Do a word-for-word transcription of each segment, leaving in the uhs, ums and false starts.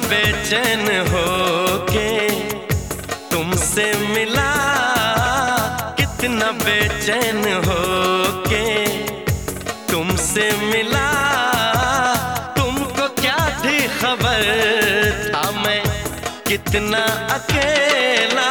बेचैन होके तुमसे मिला, कितना बेचैन होके तुमसे मिला। तुमको क्या थी खबर था मैं कितना अकेला।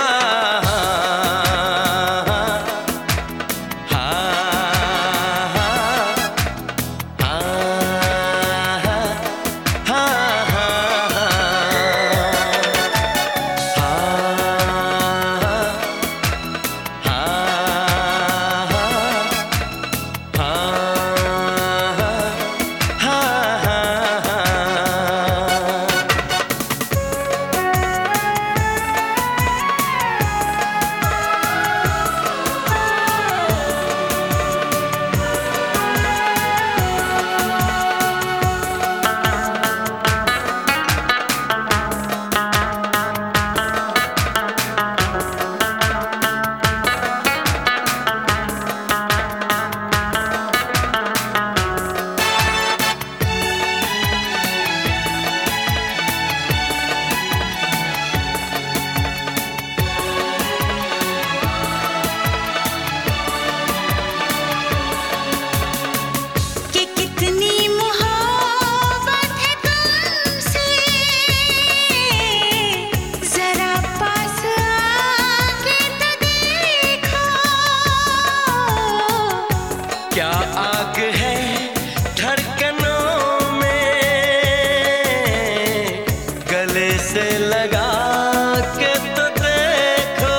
क्या आग है धड़कनों में, गले से लगा के तो देखो।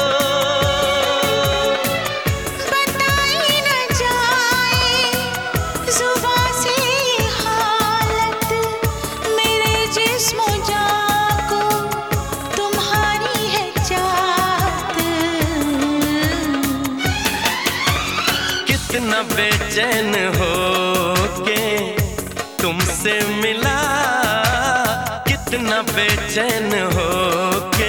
बताई न जाए जुबां से हालत मेरे जिस्म जान को, तुम्हारी है चाहत। कितना बेचैन होके तुमसे मिला, कितना बेचैन होके।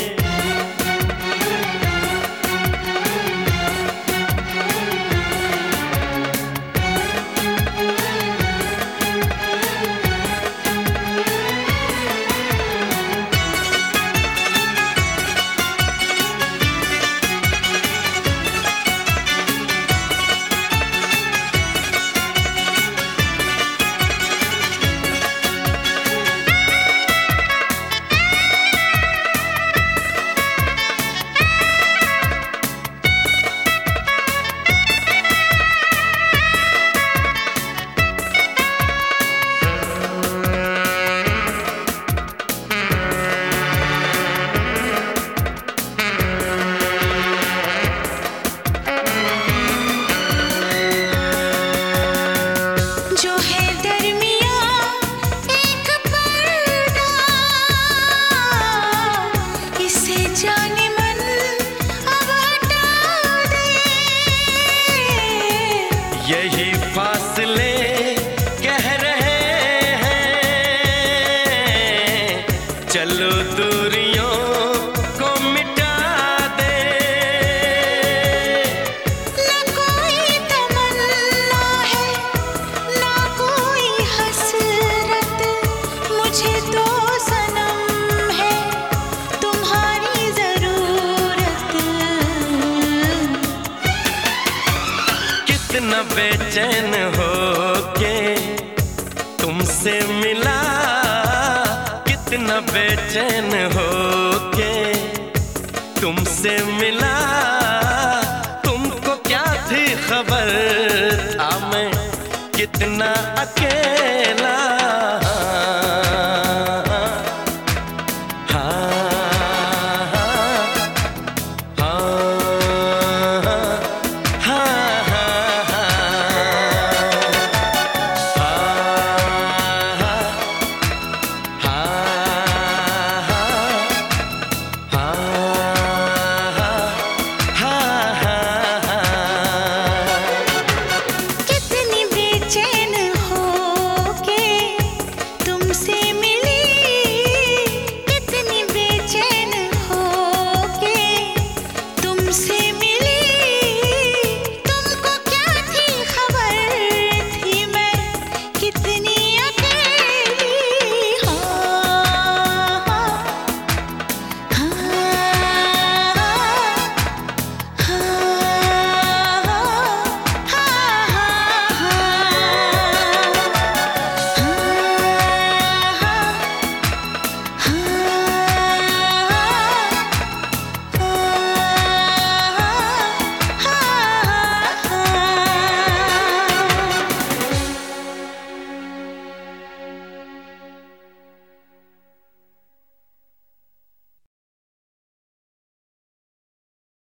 यही फासले कह रहे हैं, चलो दूरियों को मिटा दे। न कोई तमन्ना है ना कोई हसरत, मुझे तो सनम है तुम्हारी जरूरत। कितना बेचैन होके तुमसे मिला, कितना बेचैन होके तुमसे मिला। तुमको क्या थी खबर था मैं कितना अकेला।